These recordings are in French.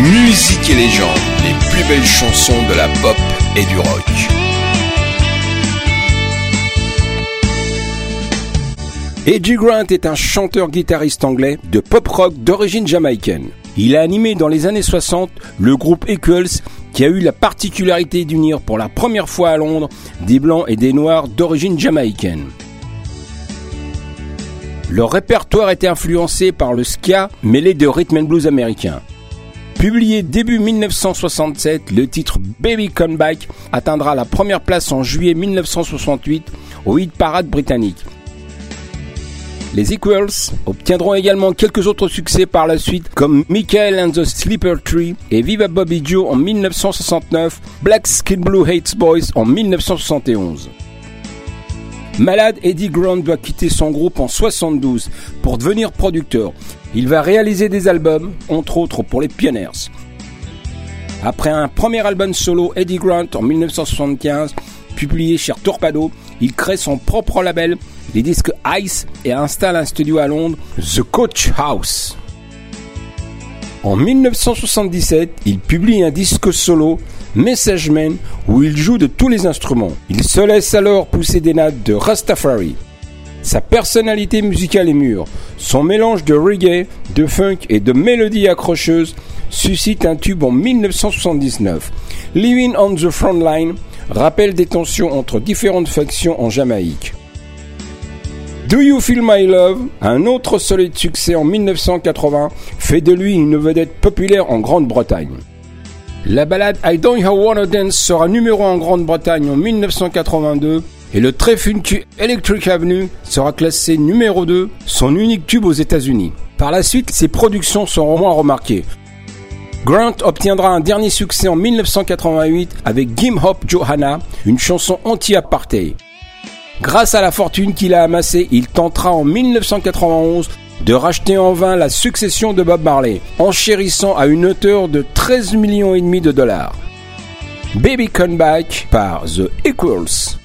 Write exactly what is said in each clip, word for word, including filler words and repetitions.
Musique et légende, les plus belles chansons de la pop et du rock. Eddie Grant est un chanteur-guitariste anglais de pop-rock d'origine jamaïcaine. Il a animé dans les années soixante le groupe Equals, qui a eu la particularité d'unir pour la première fois à Londres des blancs et des noirs d'origine jamaïcaine. Leur répertoire était influencé par le ska mêlé de rhythm and blues américain. Publié début dix-neuf cent soixante-sept, le titre Baby Come Back atteindra la première place en juillet dix-neuf cent soixante-huit au hit parade britannique. Les Equals obtiendront également quelques autres succès par la suite, comme Michael and the Slipper Tree et Viva Bobby Joe en dix-neuf cent soixante-neuf, Black Skin Blue Hates Boys en dix-neuf cent soixante et onze. Malade, Eddie Grant doit quitter son groupe en soixante-douze pour devenir producteur. Il va réaliser des albums, entre autres pour les Pioneers. Après un premier album solo, Eddie Grant en dix-neuf cent soixante-quinze, publié chez Torpedo, il crée son propre label, les disques Ice, et installe un studio à Londres, The Coach House. En dix-neuf cent soixante-dix-sept, il publie un disque solo, Message Man, où il joue de tous les instruments. Il se laisse alors pousser des nattes de Rastafari. Sa personnalité musicale est mûre. Son mélange de reggae, de funk et de mélodies accrocheuses suscite un tube en dix-neuf cent soixante-dix-neuf. Living on the Front Line rappelle des tensions entre différentes factions en Jamaïque. Do You Feel My Love, un autre solide succès en dix-neuf cent quatre-vingts, fait de lui une vedette populaire en Grande-Bretagne. La ballade I Don't Wanna Dance sera numéro un en Grande-Bretagne en dix-neuf cent quatre-vingt-deux et le très funky Electric Avenue sera classé numéro deux, son unique tube aux États-Unis. Par la suite, ses productions seront moins remarquées. Grant obtiendra un dernier succès en dix-neuf cent quatre-vingt-huit avec Gim Hop Johanna, une chanson anti-apartheid. Grâce à la fortune qu'il a amassée, il tentera en dix-neuf cent quatre-vingt-onze de racheter en vain la succession de Bob Marley, enchérissant à une hauteur de treize millions et demi de dollars. Baby Come Back par The Equals.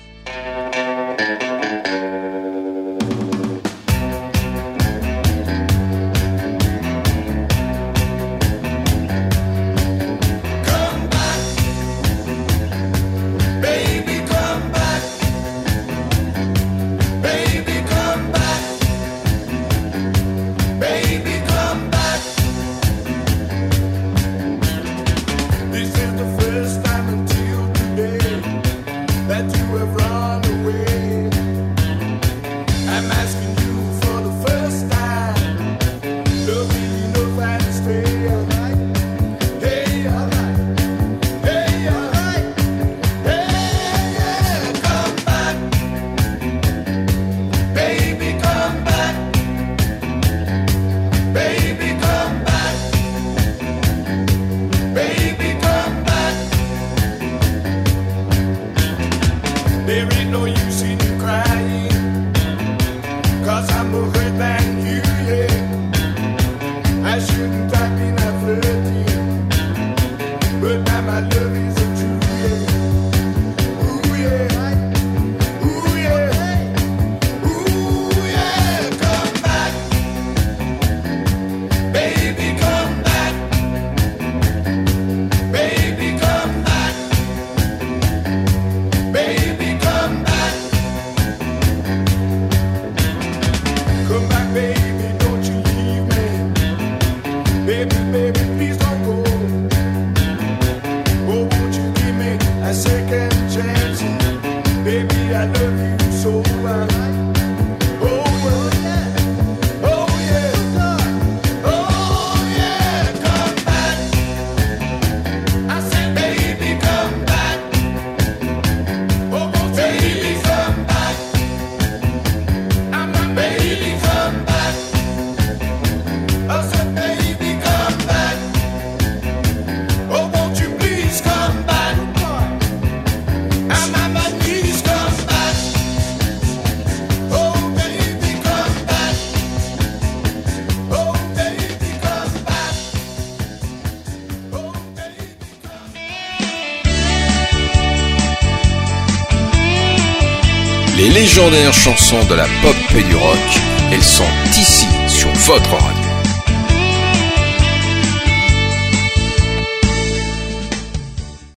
Les légendaires chansons de la pop et du rock, elles sont ici sur votre radio.